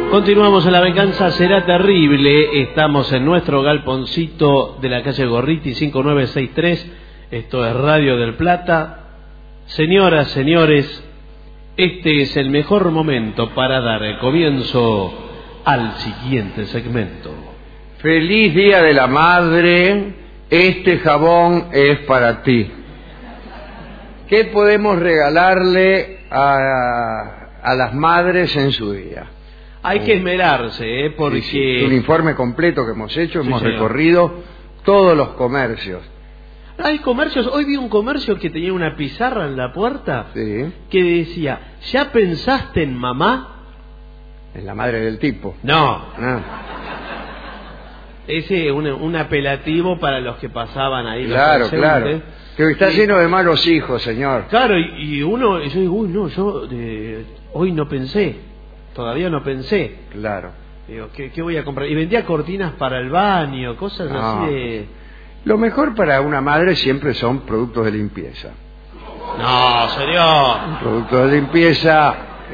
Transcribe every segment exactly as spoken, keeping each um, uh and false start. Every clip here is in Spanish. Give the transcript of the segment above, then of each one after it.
Continuamos en La Venganza Será Terrible. Estamos en nuestro galponcito de la calle Gorriti cinco nueve seis tres. Esto es Radio del Plata. Señoras, señores, este es el mejor momento para dar el comienzo al siguiente segmento. Feliz Día de la Madre. Este jabón es para ti. ¿Qué podemos regalarle a, a las madres en su día? Hay que esmerarse, ¿eh? Porque... Sí, sí. Un informe completo que hemos hecho, Sí, hemos señor. recorrido todos los comercios. Hay comercios, hoy vi un comercio que tenía una pizarra en la puerta, sí, que decía, ¿ya pensaste en mamá? En la madre del tipo. No. No. Ese es un, un apelativo para los que pasaban ahí. Claro, los claro. Que está lleno de malos hijos, señor. Claro, y, y uno, yo digo, uy, no, yo eh, hoy no pensé, todavía no pensé. Claro. Digo, ¿qué, qué voy a comprar? Y vendía cortinas para el baño, cosas No. así de... Lo mejor para una madre siempre son productos de limpieza. No, señor. Productos de limpieza,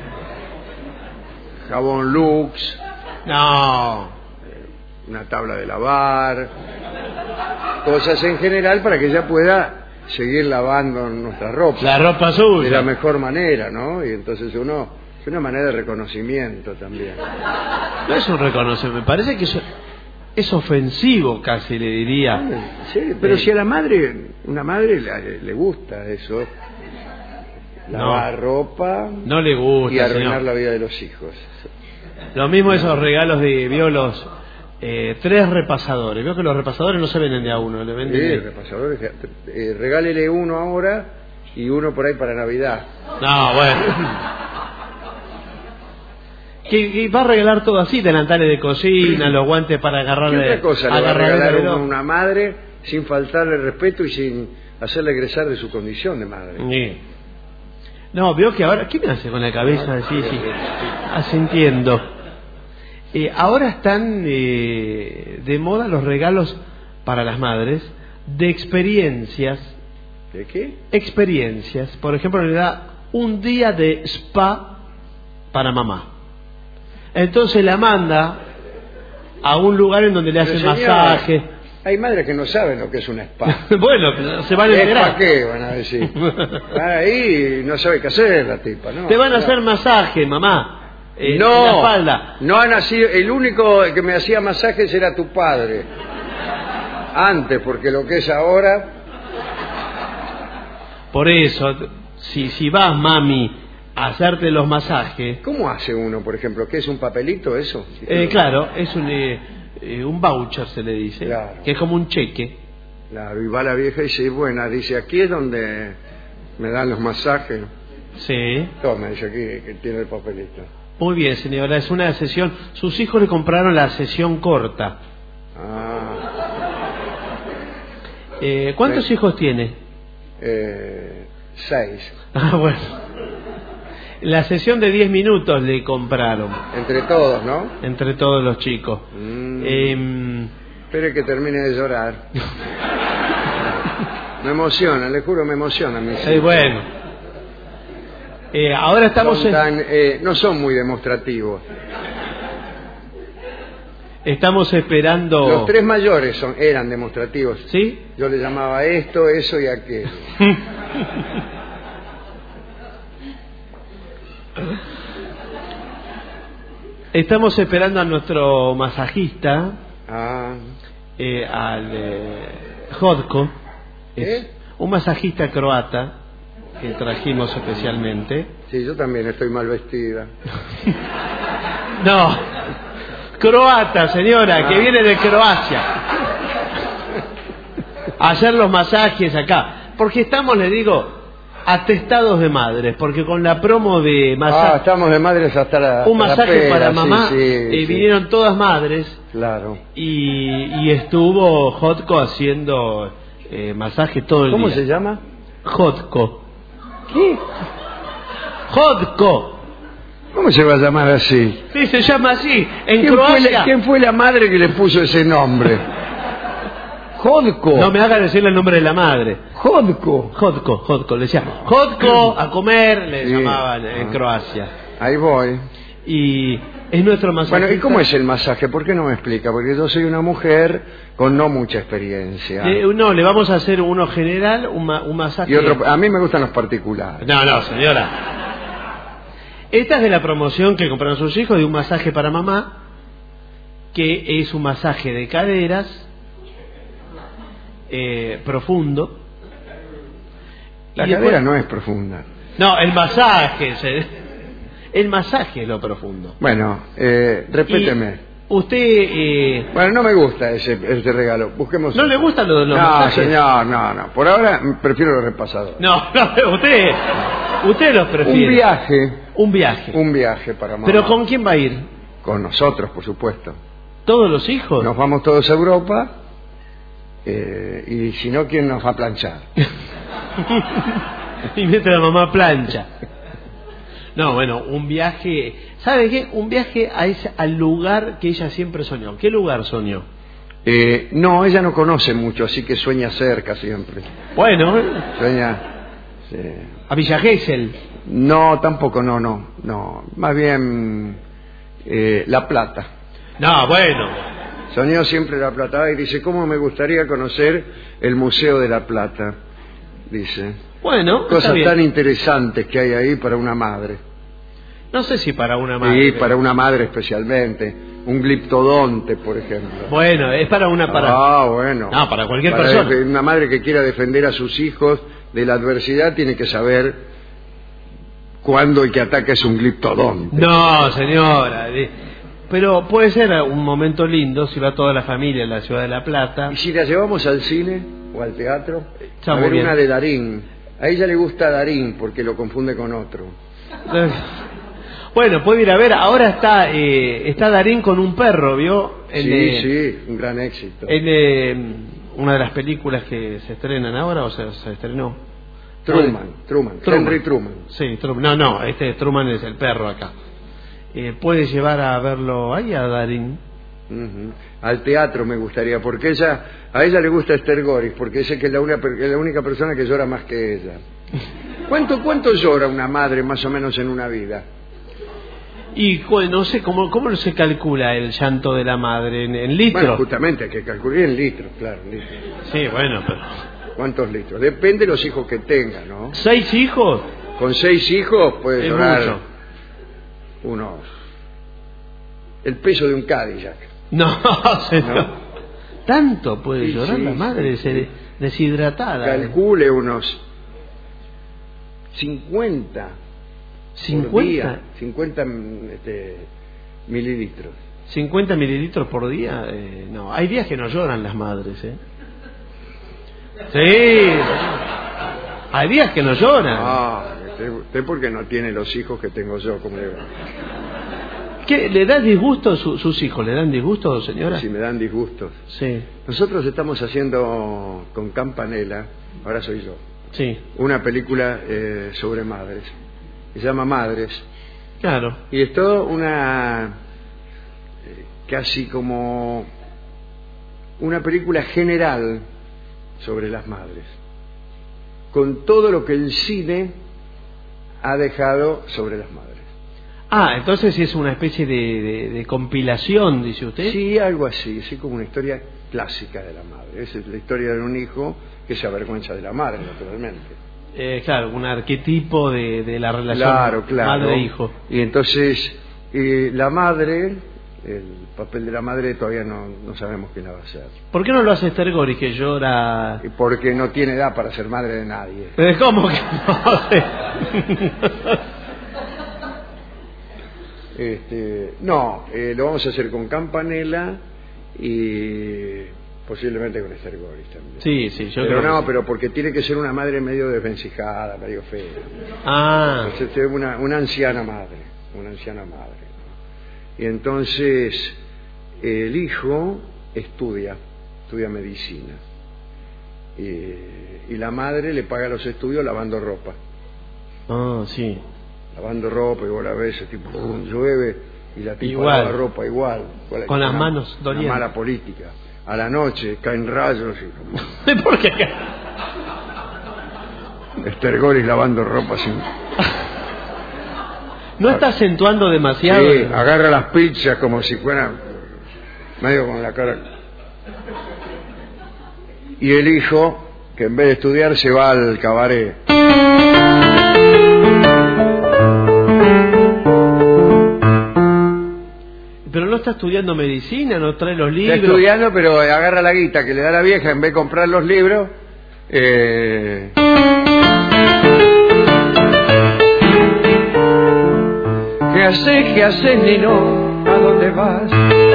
jabón Lux. No. Una tabla de lavar, cosas en general para que ella pueda seguir lavando nuestra ropa. La ropa suya. De la mejor manera, ¿no? Y entonces uno, es una manera de reconocimiento también. No es un reconocimiento, me parece que eso es ofensivo casi, le diría. Sí, pero eh, si a la madre, una madre le, le gusta eso, lavar no, ropa no le gusta, y arruinar señor. La vida de los hijos. Lo mismo esos regalos de violos. Eh, tres repasadores. Veo que los repasadores no se venden de a uno, le venden sí, de... repasadores. Eh, regálele uno ahora y uno por ahí para Navidad. No, bueno. que, que va a regalar todo así, delantales de cocina, los guantes para agarrarle. ¿Qué otra cosa le va a regalar a una madre sin faltarle respeto y sin hacerle egresar de su condición de madre? Sí. No, veo que ahora... ¿Qué me hace con la cabeza? Sí, sí. Asintiendo. Eh, ahora están eh, de moda los regalos para las madres de experiencias. ¿De qué? Experiencias. Por ejemplo, le da un día de spa para mamá. Entonces la manda a un lugar en donde le hacen señora, masaje. Hay madres que no saben lo que es un spa. Bueno, se van a enterar. ¿Para qué? Van a decir. Ahí no sabe qué hacer la tipa, ¿no? Te van a claro. hacer masaje, mamá. Eh, no, la espalda. No ha nacido. El único que me hacía masajes era tu padre. Antes, porque lo que es ahora. Por eso, si, si vas, mami, a hacerte los masajes. ¿Cómo hace uno, por ejemplo? ¿Qué es un papelito eso? Eh, claro, es un, eh, eh, un voucher, se le dice. Claro. Que es como un cheque. Claro, y va la vieja y dice, bueno, dice, aquí es donde me dan los masajes. Sí. Toma, dice aquí que tiene el papelito. Muy bien, señora, es una sesión. Sus hijos le compraron la sesión corta. Ah. Eh, ¿Cuántos sí. hijos tiene? Eh, seis. Ah, bueno. La sesión de diez minutos le compraron. Entre todos, ¿no? Entre todos los chicos. Mm. Eh... Espere que termine de llorar. Me emociona, le juro, me emociona. Mis eh, bueno. Eh, ahora estamos son tan, en... eh, no son muy demostrativos. Estamos esperando... Los tres mayores son, eran demostrativos. ¿Sí? Yo le llamaba esto, eso y aquello. Estamos esperando a nuestro masajista, ah. eh, al eh, Hodko. Es ¿Eh? un masajista croata que trajimos especialmente. Sí, yo también estoy mal vestida. No, croata, señora, ah. que viene de Croacia. A hacer los masajes acá. Porque estamos, le digo, atestados de madres. Porque con la promo de masaje... Ah, estamos de madres hasta la... Un masaje la pera, para mamá. Sí, sí, eh, sí. Vinieron todas madres. Claro. Y, y estuvo Hodko haciendo eh, masaje todo el ¿Cómo día. se llama? Hodko. ¿Qué? Hodko. ¿Cómo se va a llamar así? Sí, se llama así. En ¿Quién Croacia. Fue la, ¿Quién fue la madre que le puso ese nombre? Hodko. No me haga decirle el nombre de la madre. Hodko. Hodko, Hodko. Le decía, Hodko, a comer, le sí. llamaban en ah. Croacia. Ahí voy. Y Es nuestro masaje. Bueno, ¿y cómo es el masaje? ¿Por qué no me explica? Porque yo soy una mujer con no mucha experiencia. Eh, no, le vamos a hacer uno general, un, ma un masaje... Y otro, a mí me gustan los particulares. No, no, señora. Esta es de la promoción que compraron sus hijos de un masaje para mamá, que es un masaje de caderas, eh, profundo. La y cadera después... no es profunda. No, el masaje, se... el masaje es lo profundo. Bueno, eh, respéteme. Y usted... Eh... Bueno, no me gusta ese, ese regalo. Busquemos. ¿No le gustan los, los no, masajes? No, señor, no, no. Por ahora prefiero los repasadores. No, no, usted, usted los prefiere. Un viaje. Un viaje. Un viaje para mamá. ¿Pero con quién va a ir? Con nosotros, por supuesto. ¿Todos los hijos? Nos vamos todos a Europa. Eh, y si no, ¿quién nos va a planchar? Y mientras la mamá plancha. No, bueno, un viaje... ¿Sabe qué? Un viaje a ese, al lugar que ella siempre soñó. ¿Qué lugar soñó? Eh, no, ella no conoce mucho, así que sueña cerca siempre. Bueno. Sueña... Sí. ¿A Villa Gesell? No, tampoco, no, no. no. Más bien eh, La Plata. No, bueno. Soñó siempre La Plata y dice, ¿cómo me gustaría conocer el Museo de La Plata? Dice. Bueno, cosas tan interesantes que hay ahí para una madre. No sé si para una madre. Sí, para una madre especialmente. Un gliptodonte, por ejemplo. Bueno, es para una... para. Ah, bueno. No, para cualquier para persona. Una madre que quiera defender a sus hijos de la adversidad tiene que saber cuándo el que ataca es un gliptodonte. No, señora. Pero puede ser un momento lindo si va toda la familia a la ciudad de La Plata. ¿Y si la llevamos al cine o al teatro? Está a ver bien. una de Darín. A ella le gusta Darín porque lo confunde con otro. Bueno, puede ir a ver. Ahora está eh, está Darín con un perro, ¿vio? En, sí, eh, sí, un gran éxito. En eh, una de las películas que se estrenan ahora, o sea, se estrenó. Truman, Truman, Truman. Henry Truman. Sí, Truman. No, no, este Truman es el perro acá. Eh, ¿Puede llevar a verlo ahí a Darín? Uh-huh. Al teatro me gustaría, porque ella, a ella le gusta Esther Goris, porque dice que es la, una, es la única persona que llora más que ella. ¿Cuánto, cuánto llora una madre más o menos en una vida? Y no sé, ¿cómo, cómo se calcula el llanto de la madre? ¿En, en litros? Bueno, justamente hay que calcular en litros, claro. En litros. Sí, bueno, pero... ¿Cuántos litros? Depende de los hijos que tenga, ¿no? ¿Seis hijos? Con seis hijos puede es llorar mucho. unos... el peso de un Cadillac. No, señor. ¿No? ¿Tanto puede sí, llorar sí, la madre? sí, Se sí. deshidratada. Calcule unos cincuenta. ¿cincuenta? cincuenta este, mililitros. ¿cincuenta mililitros por día? Eh, no, hay días que no lloran las madres, ¿eh? Sí, hay días que no lloran. Ah, usted, usted porque no tiene los hijos que tengo yo, como le... ¿Qué, ¿Le da disgusto su, sus hijos? ¿Le dan disgusto, señora? Sí, me dan disgustos. Sí. Nosotros estamos haciendo con Campanella, ahora soy yo, sí. una película eh, sobre madres. Se llama Madres. Claro. Y es todo una... Eh, casi como... una película general sobre las madres. Con todo lo que el cine ha dejado sobre las madres. Ah, entonces es una especie de, de, de compilación, dice usted. Sí, algo así, así como una historia clásica de la madre. Esa es la historia de un hijo que se avergüenza de la madre, naturalmente. Eh, claro, un arquetipo de, de la relación claro, claro. madre-hijo. Y entonces, eh, la madre, el papel de la madre todavía no, no sabemos quién la va a hacer. ¿Por qué no lo hace Esther Goris, que llora? Porque no tiene edad para ser madre de nadie. ¿Pero cómo que no? Este, no, eh, lo vamos a hacer con Campanella y posiblemente con Esther Goris también. Sí, sí, yo pero creo no, que pero porque tiene que ser una madre medio desvencijada, medio fea. Ah. Entonces, una, una anciana madre, una anciana madre. Y entonces el hijo estudia, estudia medicina. Y, y la madre le paga los estudios lavando ropa. Ah, sí. Lavando ropa, y vos la ves, tipo, uh, llueve, y la tipa Igual. lava ropa igual. Con, Con las una, manos dolientes. Una mala política. A la noche caen rayos y como... ¿Por qué? Esther Goris lavando ropa sin... ¿No está acentuando demasiado? Sí, agarra las pizzas como si fueran medio con la cara. Y el hijo, que en vez de estudiar se va al cabaret. Pero no está estudiando medicina, no trae los libros. Está estudiando, pero agarra la guita que le da la vieja, en vez de comprar los libros. Eh... ¿Qué haces, qué haces, Nino? ¿A dónde vas?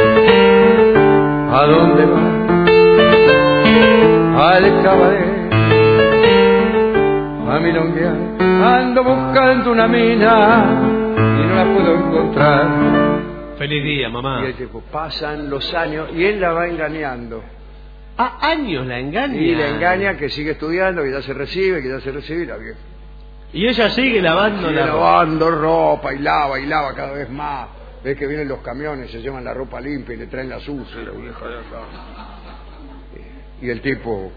¿A dónde vas? Al cabaret, a milonguear. Ando buscando una mina y no la puedo encontrar. Feliz día, mamá. Y el tipo, pasan los años y él la va engañando. Ah, años la engaña. Y la engaña que sigue estudiando, que ya se recibe, que ya se recibe y la vieja. Y ella sigue lavando Sigue la lavando ropa y lava y lava cada vez más. Ves que vienen los camiones, se llevan la ropa limpia y le traen la sucia y la vieja de acá. Y el tipo...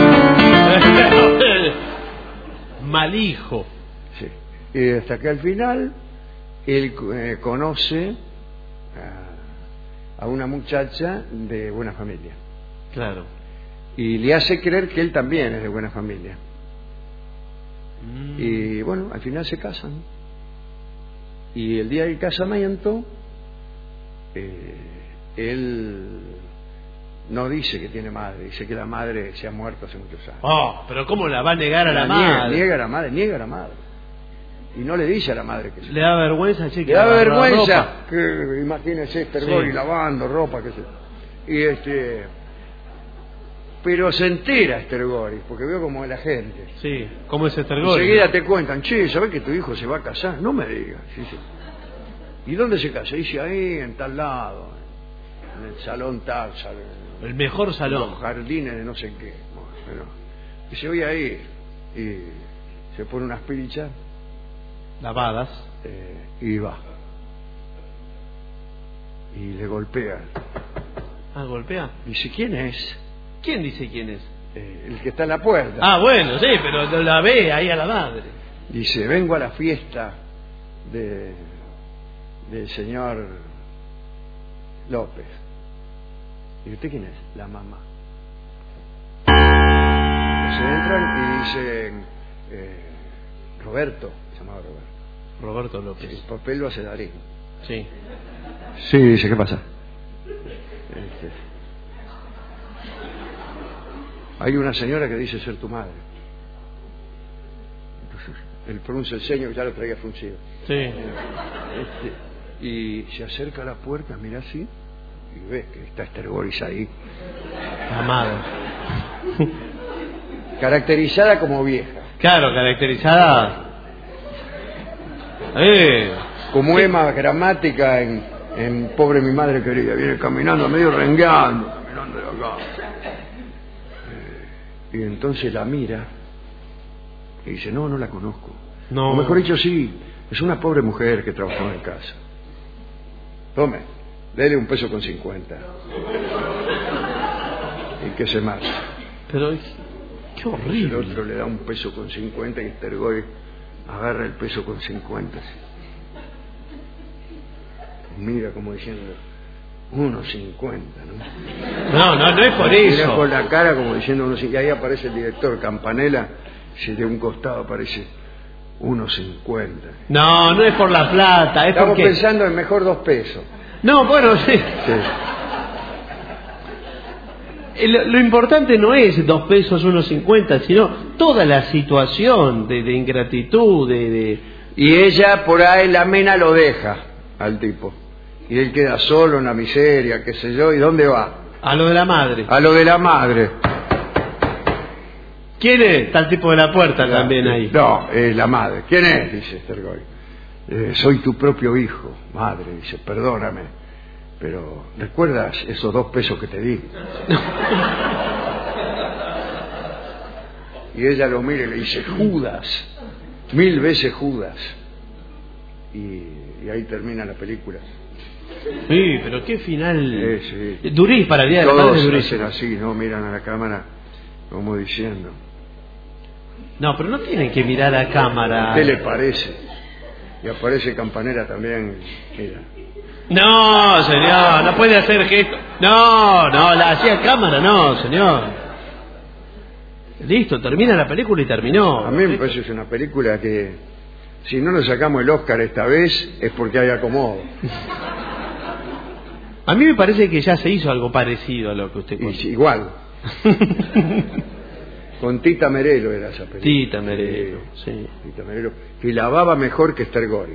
mal hijo. Sí. Y hasta que al final él eh, conoce a, a una muchacha de buena familia. Claro. Y le hace creer que él también es de buena familia. Mm. Y bueno, al final se casan. Y el día del casamiento, eh, él no dice que tiene madre, dice que la madre se ha muerto hace muchos años. Oh, pero ¿cómo la va a negar a la, la niega, madre? Niega a la madre, niega a la madre. Y no le dice a la madre que se... Le da vergüenza, chica. Le da vergüenza. Que, imagínese Esther Gory sí. lavando ropa, que se... Y este... Pero se entera Esther Gory, porque veo como es la gente. Sí, ¿cómo es Esther Gory? Enseguida te cuentan, che, ¿sabés que tu hijo se va a casar? No me digas. Sí, sí. ¿Y dónde se casa? Dice ahí, en tal lado, en el salón tal, salón, el mejor salón. Los jardines de no sé qué. Bueno, y se voy ahí y se pone unas pilchas lavadas eh, y va. Y le golpea. Ah, golpea. Dice, ¿quién es? ¿Quién dice quién es? Eh, el que está en la puerta. Ah, bueno, sí, pero la ve ahí a la madre. Dice, vengo a la fiesta de del señor López. ¿Y usted quién es? La mamá. Entonces entran y dicen, eh, Roberto, se llamaba Roberto. Roberto López. El papel lo hace Darín. Sí. Sí, dice, ¿qué pasa? Este, hay una señora que dice ser tu madre. Entonces, él pronuncia el ceño que ya lo traía fruncido. Sí. Este, y se acerca a la puerta, mira así, y ves que está Esther Gory ahí. La madre. Caracterizada como vieja. Claro, caracterizada. Eh. Como Emma gramática en, en Pobre mi madre querida. Viene caminando, medio rengueando, caminando de acá. Eh, y entonces la mira y dice, no, no la conozco. No. O mejor dicho, sí, es una pobre mujer que trabajó en casa. Tome, dele un peso con cincuenta. Y que se marcha. Pero qué horrible. El otro le da un peso con cincuenta y Esther Gory agarra el peso con cincuenta. Mira como diciendo, unos cincuenta, ¿no? No, no, no es por eso. Mira con la cara como diciendo unos cincuenta. Y ahí aparece el director Campanella, si de un costado aparece unos cincuenta. No, no es por la plata, es Estamos porque... pensando en mejor dos pesos. No, bueno, sí. Sí. Lo, lo importante no es dos pesos, unos cincuenta, sino toda la situación de, de ingratitud, de, de... Y ella por ahí, la mena lo deja al tipo. Y él queda solo en la miseria, qué sé yo. ¿Y dónde va? A lo de la madre. A lo de la madre. ¿Quién es? Está el tipo de la puerta La, también ahí. No, es la madre. ¿Quién es? Dice Esther Gory. Eh, soy tu propio hijo, madre. Dice, perdóname, pero ¿recuerdas esos dos pesos que te di? Y ella lo mira y le dice, Judas, mil veces Judas. Y, y ahí termina la película. Sí, pero qué final. Sí, sí. Durís para el día de la Todos madre, durís. hacen así, ¿no? Miran a la cámara como diciendo. No, pero no tienen que mirar a cámara. ¿Qué le parece? Y aparece Campanera también, mira. No, señor, no puede hacer gesto. No, no, la hacía cámara, no, señor. Listo, termina la película y terminó. A mí me parece que es una película que, si no nos sacamos el Oscar esta vez, es porque hay acomodo. A mí me parece que ya se hizo algo parecido a lo que usted contó. Igual. Con Tita Merelo era esa película. Tita Merelo, sí. sí. Tita Merelo, que lavaba mejor que Esther Goris.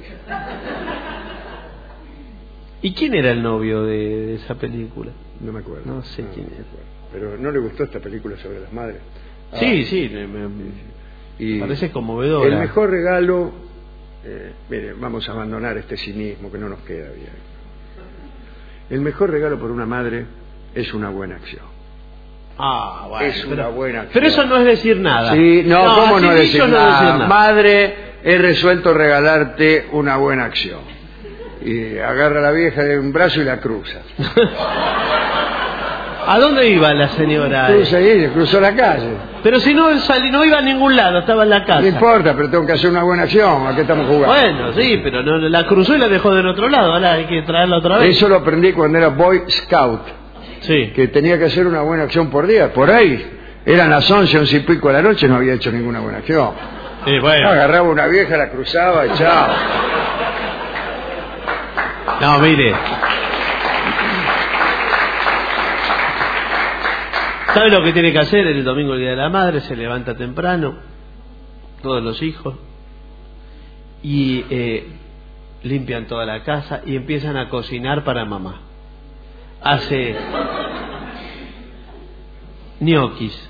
¿Y quién era el novio de, de esa película? No me acuerdo. No sé no, quién no es. Pero ¿no le gustó esta película sobre las madres? Ah, sí, sí, me, me y parece conmovedora. El mejor regalo... Eh, mire, vamos a abandonar este cinismo que no nos queda bien. El mejor regalo por una madre es una buena acción. Ah, bueno, es una pero, buena acción. Pero eso no es decir nada. Sí, no, no ¿cómo no decir, no nada? decir nada? Madre, he resuelto regalarte una buena acción. Y agarra a la vieja de un brazo y la cruza. ¿A dónde iba la señora? Cruza ahí, cruzó la calle. Pero si no salí, no iba a ningún lado, estaba en la casa. No importa, pero tengo que hacer una buena acción. ¿A qué estamos jugando? Bueno, sí, pero no, la cruzó y la dejó del otro lado. Ahora hay que traerla otra vez. Eso lo aprendí cuando era Boy Scout. Sí. Que tenía que hacer una buena acción por día. Por ahí, eran las once, once y pico de la noche, no había hecho ninguna buena acción. Sí, bueno. Agarraba una vieja, la cruzaba y chao. No, mire. ¿Sabe lo que tiene que hacer el domingo, el Día de la Madre? Se levanta temprano, todos los hijos, y eh, limpian toda la casa y empiezan a cocinar para mamá. Hace ñoquis,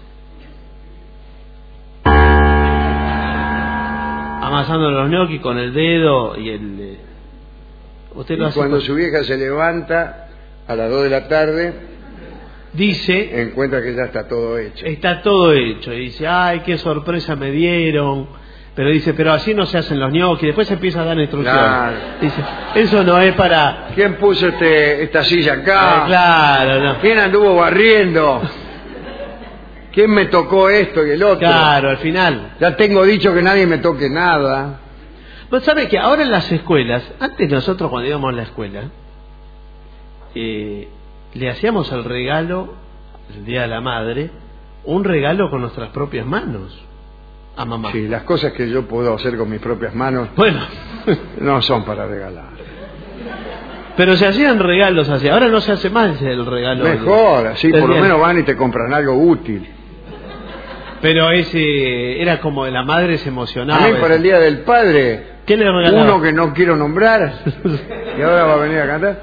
amasando los ñoquis con el dedo y el... Eh, usted lo y hace cuando con... su vieja se levanta a las dos de la tarde, dice, encuentra que ya está todo hecho. Está todo hecho. Y dice, ay, qué sorpresa me dieron. Pero dice, pero así no se hacen los ñoquis. Después empieza a dar instrucciones. Claro. Dice, eso no es para... ¿Quién puso este, esta silla acá? Ah, claro, no. ¿Quién anduvo barriendo? ¿Quién me tocó esto y el otro? Claro, al final. Ya tengo dicho que nadie me toque nada. Vos sabés que ahora en las escuelas, antes nosotros cuando íbamos a la escuela, eh, le hacíamos el regalo, el Día de la Madre, un regalo con nuestras propias manos a mamá. Sí, las cosas que yo puedo hacer con mis propias manos, bueno, no son para regalar. Pero se hacían regalos así. Ahora no se hace más el regalo. Mejor, así por lo menos van y te compran algo útil. Pero ese era como de la madre se emocionaba. A mí para el Día del Padre, ¿qué le regalaba? Uno que no quiero nombrar y ahora va a venir a cantar.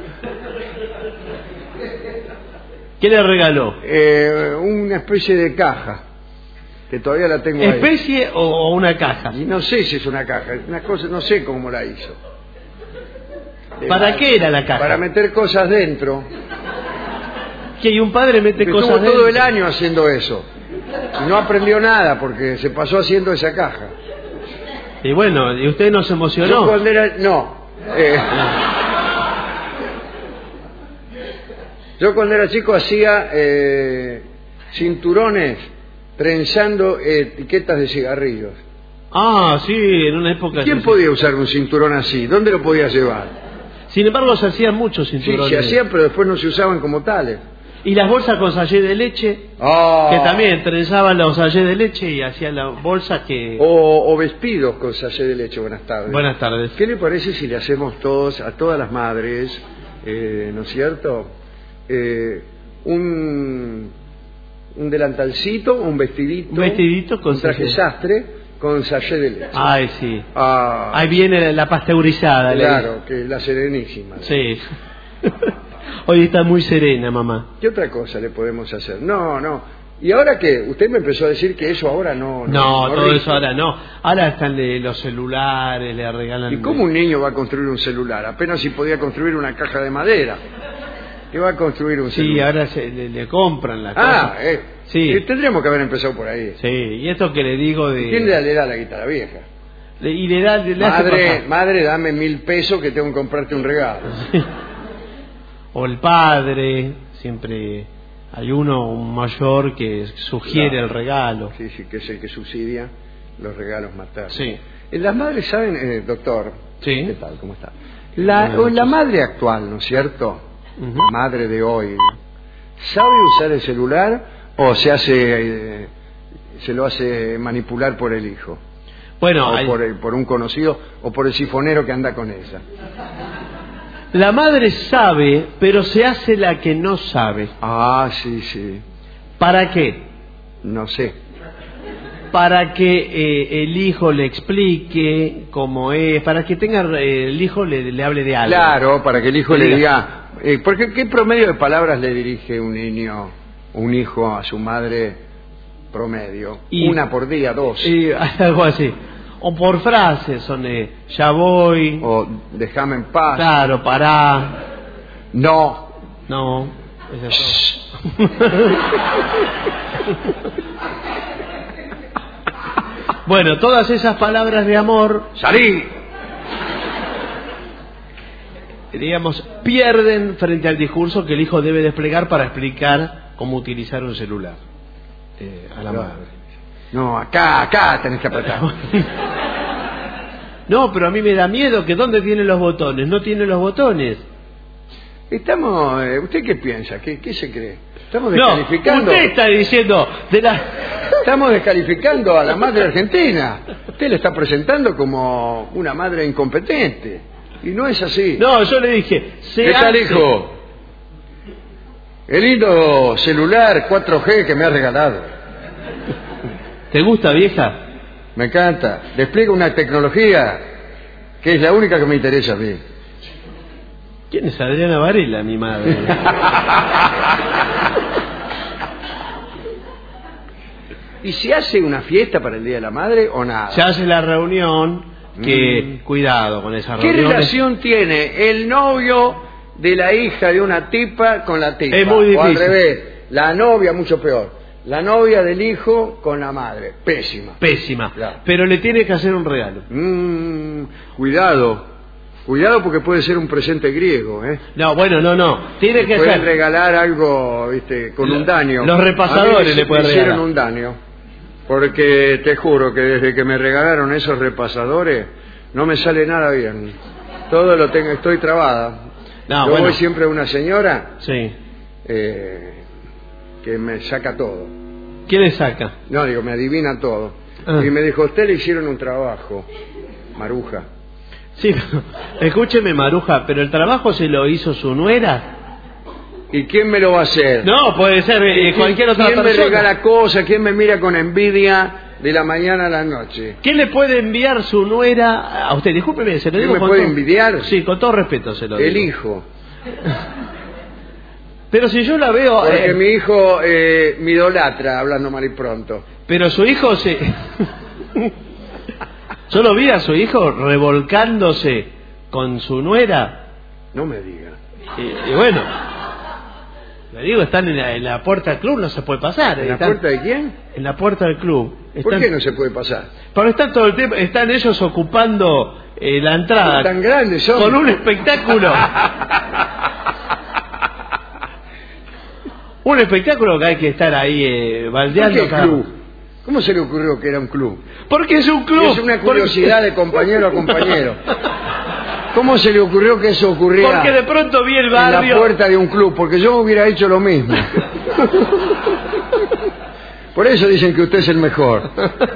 ¿Qué le regaló? Eh, una especie de caja que todavía la tengo ahí. ¿Especie o, o una caja? Y no sé si es una caja, una cosa, no sé cómo la hizo. ¿Para eh, qué era la caja? Para meter cosas dentro. Que y un padre mete cosas Estuvo dentro. todo el año haciendo eso y no aprendió nada porque se pasó haciendo esa caja. Y bueno, ¿y usted no se emocionó? Yo cuando era... No. Eh, yo cuando era chico hacía eh, cinturones trenzando etiquetas de cigarrillos. Ah, sí, en una época... ¿Quién se... podía usar un cinturón así? ¿Dónde lo podía llevar? Sin embargo, se hacían muchos cinturones. Sí, se hacían, pero después no se usaban como tales. Y las bolsas con sachet de leche, oh. que también trenzaban los sachets de leche y hacían las bolsas que... O, o vestidos con sachet de leche. Buenas tardes. Buenas tardes. ¿Qué le parece si le hacemos todos, a todas las madres, eh, ¿no es cierto? Eh, un, un delantalcito, un vestidito, un vestidito con un traje sachet. sastre con sachet de leche. Ay, sí. Ah, ahí viene la pasteurizada. Claro, que es la serenísima. Sí. Hoy está muy serena, mamá. ¿Qué otra cosa le podemos hacer? No, no. ¿Y ahora qué? Usted me empezó a decir que eso ahora no... No, no todo rige. eso ahora no. Ahora están de los celulares, le regalan... ¿Y cómo un niño va a construir un celular? Apenas si podía construir una caja de madera. ¿Qué va a construir un Sí, celular? ahora se, le, le compran la Ah, cosa. eh. Sí. Eh, Tendríamos que haber empezado por ahí. Sí, y esto que le digo de... ¿Quién le, le da la guitarra vieja? Le- y le da... Le hace Madre, pasar. madre, dame mil pesos que tengo que comprarte un regalo. O el padre, siempre hay uno, un mayor, que sugiere Claro. el regalo. Sí, sí, que es el que subsidia los regalos maternos. Sí. Eh, Las madres saben, eh, doctor, Sí. ¿Qué tal? ¿Cómo está? La, la madre actual, ¿no es cierto? Uh-huh. La madre de hoy, ¿sabe usar el celular o se hace, eh, se lo hace manipular por el hijo? Bueno, o hay... por, el, por un conocido o por el sifonero que anda con ella. La madre sabe, pero se hace la que no sabe. Ah, sí, sí. ¿Para qué? No sé. Para que eh, el hijo le explique cómo es, para que tenga eh, el hijo le, le hable de algo. Claro, para que el hijo le le diga, diga... Eh, porque ¿qué promedio de palabras le dirige un niño, un hijo a su madre promedio? Y, Una por día, dos. Y, algo así. O por frases, son eh, ya voy. O déjame en paz. Claro, pará. No. No. Es eso. Bueno, todas esas palabras de amor, ¡Salí! digamos, pierden frente al discurso que el hijo debe desplegar para explicar cómo utilizar un celular eh, a la no. madre. No, acá, acá tenés que apretar. No, pero a mí me da miedo que ¿dónde tienen los botones? No tiene los botones. Estamos, eh, ¿usted qué piensa? ¿Qué, qué se cree? Estamos descalificando. No, usted está diciendo de la... Estamos descalificando a la madre argentina. Usted le está presentando como una madre incompetente. Y no es así. No, yo le dije... Se ¿Qué tal, hace... hijo? El lindo celular cuatro G que me ha regalado. ¿Te gusta, vieja? Me encanta. Despliega una tecnología que es la única que me interesa a mí. ¿Quién es Adriana Varela, mi madre? ¿Y se hace una fiesta para el Día de la Madre o nada? Se hace la reunión, que Mm. cuidado con esa ¿Qué reunión. relación tiene el novio de la hija de una tipa con la tipa? Es muy difícil. O al revés, la novia, mucho peor. La novia del hijo con la madre. Pésima. Pésima. Claro. Pero le tiene que hacer un regalo. Mm, cuidado. Cuidado porque puede ser un presente griego, ¿eh? No, bueno, no, no. Tiene que Pueden ser... regalar algo, viste, con Lo- un daño. los repasadores A mí me le pueden hicieron regalar. un daño. Porque te juro que desde que me regalaron esos repasadores no me sale nada bien. Todo lo tengo, estoy trabada. No, Yo bueno. voy siempre a una señora Sí. eh, que me saca todo. ¿Quién le saca? No, digo, me adivina todo. Ah. Y me dijo, a usted le hicieron un trabajo, Maruja. Sí, pero, escúcheme, Maruja, pero el trabajo se lo hizo su nuera. ¿Y quién me lo va a hacer? No, puede ser eh, ¿Quién- cualquier otra ¿Quién persona. me regala cosas? ¿Quién me mira con envidia de la mañana a la noche? ¿Qué le puede enviar su nuera a usted? Discúlpeme, se lo ¿Quién digo me con puede todo- envidiar? Sí, con todo respeto se lo digo. El hijo. Pero si yo la veo... Porque eh, mi hijo eh, me idolatra, hablando mal y pronto. Pero su hijo se... Yo lo vi a su hijo revolcándose con su nuera. No me diga. Y, y bueno, le digo, están en la, en la puerta del club, no se puede pasar. ¿En la están- puerta de quién? En la puerta del club. ¿Por Están- qué no se puede pasar? Pero están todo el tiempo, están ellos ocupando eh, la entrada. Tan grandes son. Con un espectáculo. Un espectáculo que hay que estar ahí eh, ¿Por baldeando. qué cada- club? ¿Cómo se le ocurrió que era un club? Porque es un club. Es una curiosidad Porque- de compañero a compañero. ¿Cómo se le ocurrió que eso ocurría Porque de pronto vi el en la barrio. puerta de un club? Porque yo hubiera hecho lo mismo. Por eso dicen que usted es el mejor.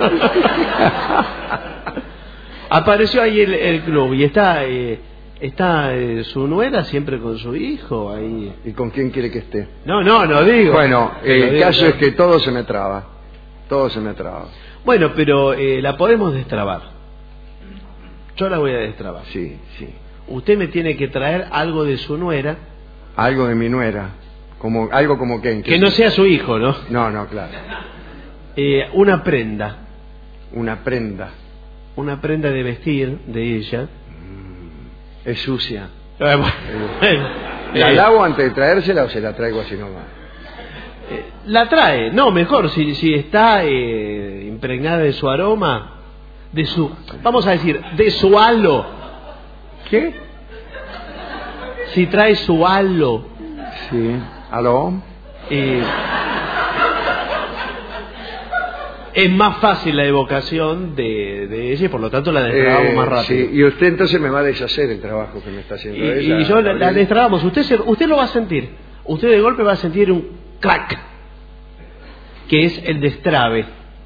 Apareció ahí el, el club y está eh, está eh, su nuera siempre con su hijo ahí. ¿Y con quién quiere que esté? No, no, no digo. Bueno, Lo el digo, caso no. es que todo se me traba. Todo se me traba. Bueno, pero eh, la podemos destrabar. Yo la voy a destrabar. Sí, sí. Usted me tiene que traer algo de su nuera Algo de mi nuera. Como, algo como que... que no sea su hijo, ¿no? No, no, claro. Eh, una prenda, Una prenda. una prenda de vestir de ella. Es sucia. Eh, bueno, ¿La eh, lavo antes de traérsela o se la traigo así nomás? eh, la trae, no, mejor si, si está eh, impregnada de su aroma, de su, vamos a decir, de su halo. ¿Qué? Si trae su halo. Sí. ¿Aló? Eh, es más fácil la evocación de, de ella y por lo tanto la destrabamos Eh, más rápido. sí, y usted entonces me va a deshacer el trabajo que me está haciendo Y, ella. y yo la, la Gabriel. destrabamos. Usted, se- usted lo va a sentir. Usted de golpe va a sentir un clac, que es el destrabe.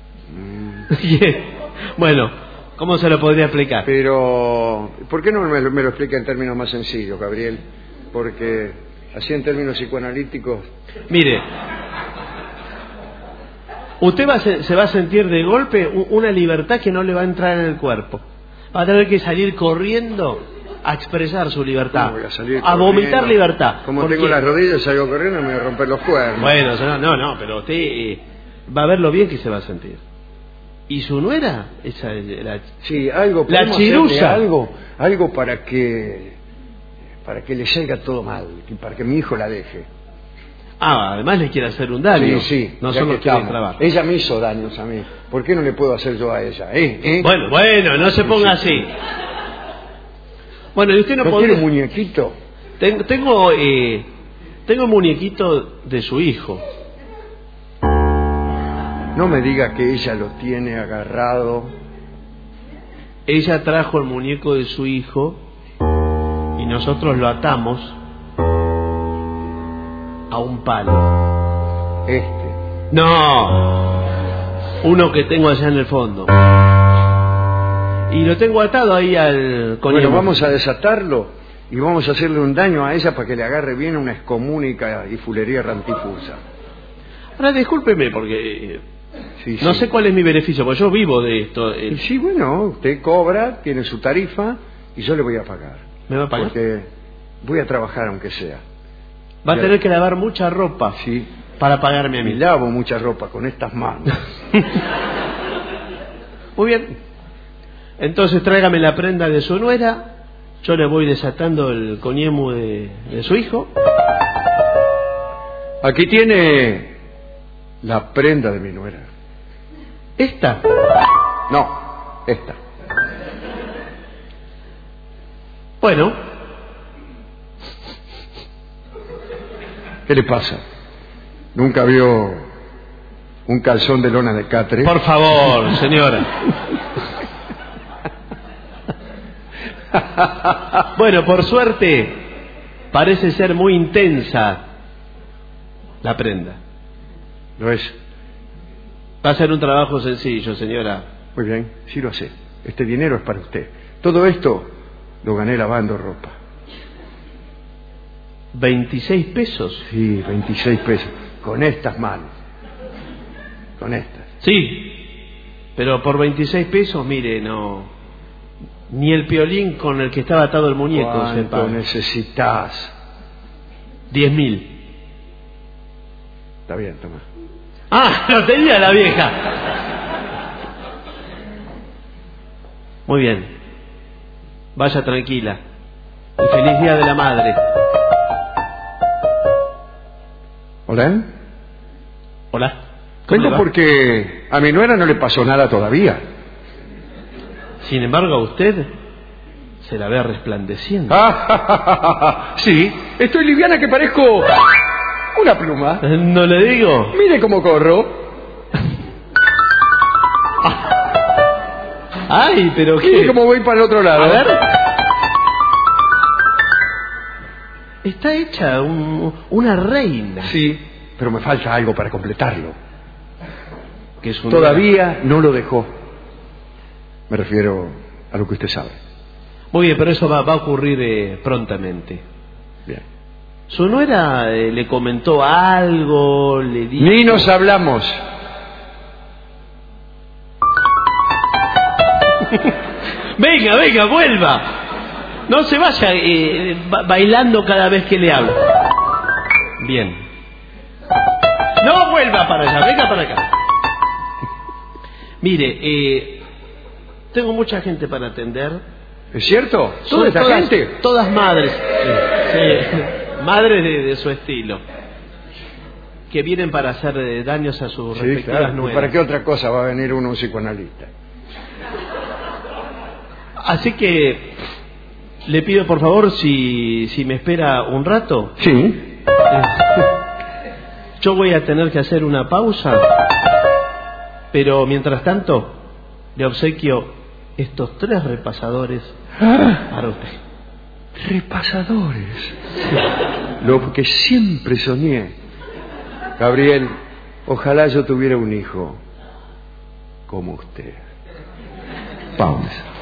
Bueno, ¿cómo se lo podría explicar? Pero, ¿por qué no me lo, me lo explica en términos más sencillos, Gabriel? Porque así en términos psicoanalíticos... Mire, usted va a se, se va a sentir de golpe u- una libertad que no le va a entrar en el cuerpo. Va a tener que salir corriendo a expresar su libertad, ¿Cómo voy a salir a vomitar corriendo? libertad. Como Porque- tengo las rodillas, salgo corriendo y me voy a romper los cuernos. Bueno, no, no, no, pero usted eh, va a ver lo bien que se va a sentir. ¿Y su nuera? Esa es la... Sí, algo, La podemos hacerle chirusa. algo, algo para que para que le salga todo mal, y para que mi hijo la deje. Ah, además le quiere hacer un daño. Sí, sí, No ya solo que quiere estamos. trabajo. Ella me hizo daños a mí. ¿Por qué no le puedo hacer yo a ella? ¿Eh? ¿Eh? Bueno, bueno, no se ponga así. Bueno, y usted no, ¿No podría... quiere un muñequito? Tengo, tengo, eh, tengo un muñequito de su hijo. No me diga que ella lo tiene agarrado. Ella trajo el muñeco de su hijo y nosotros lo atamos a un palo. Este. No, uno que tengo allá en el fondo. Y lo tengo atado ahí al coño. Bueno, vamos a desatarlo y vamos a hacerle un daño a ella para que le agarre bien una excomúnica y fulería rantifusa. Ahora discúlpeme porque... Sí, No sí. sé cuál es mi beneficio, porque yo vivo de esto. Y Eh, sí, bueno, usted cobra, tiene su tarifa y yo le voy a pagar. ¿Me va a pagar? Porque voy a trabajar aunque sea. Va a Ya. tener que lavar mucha ropa Sí. para pagarme a Me mí. lavo mucha ropa con estas manos. Muy bien. Entonces tráigame la prenda de su nuera. Yo le voy desatando el coñemu de, de su hijo. Aquí tiene la prenda de mi nuera. Esta. No, esta. Bueno, ¿Qué le pasa? ¿Nunca vio un calzón de lona de catre? por favor, señora. Bueno, por suerte, parece ser muy intensa la prenda. Lo es. Va a ser un trabajo sencillo, señora. Muy bien, sí lo sé. Este dinero es para usted. Todo esto lo gané lavando ropa. ¿veintiséis pesos? Sí, veintiséis pesos. Con estas manos. Con estas. Sí, pero por veintiséis pesos, mire, no... Ni el piolín con el que estaba atado el muñeco se ¿Cuánto paga. necesitas? Diez mil. Está bien, toma. ¡Ah! ¡Lo tenía la vieja! Muy bien. Vaya tranquila. Y feliz Día de la Madre. ¿Hola? Hola. ¿Cómo le Vengo va? porque a mi nuera no le pasó nada todavía. Sin embargo, a usted se la ve resplandeciendo. Ah, sí, estoy liviana que parezco una pluma. ¿No le digo? Mire cómo corro. ¡Ay, pero Mire qué! cómo voy para el otro lado. A ver. Está hecha un- una reina. Sí, pero me falta algo para completarlo. Que es un- Todavía no lo dejó. Me refiero a lo que usted sabe. Muy bien, pero eso va, va a ocurrir eh, prontamente. Bien. ¿Su nuera eh, le comentó algo? ¿Le dijo? Ni nos hablamos. Venga, venga, vuelva. No se vaya eh, ba- bailando cada vez que le hablo. Bien. No vuelva para allá, venga para acá. Mire, eh, tengo mucha gente para atender. ¿Es cierto? Son ¿Toda esta todas, gente? Todas madres. Sí, sí, madres de, de su estilo. Que vienen para hacer eh, daños a sus Sí, respectivas claro. nueras. ¿Para qué otra cosa va a venir uno un psicoanalista? Así que le pido por favor si, si me espera un rato. Sí. Eh, Yo voy a tener que hacer una pausa Pero mientras tanto, le obsequio estos tres repasadores para usted. Repasadores. Lo que siempre soñé. Gabriel, ojalá yo tuviera un hijo como usted. Pausa.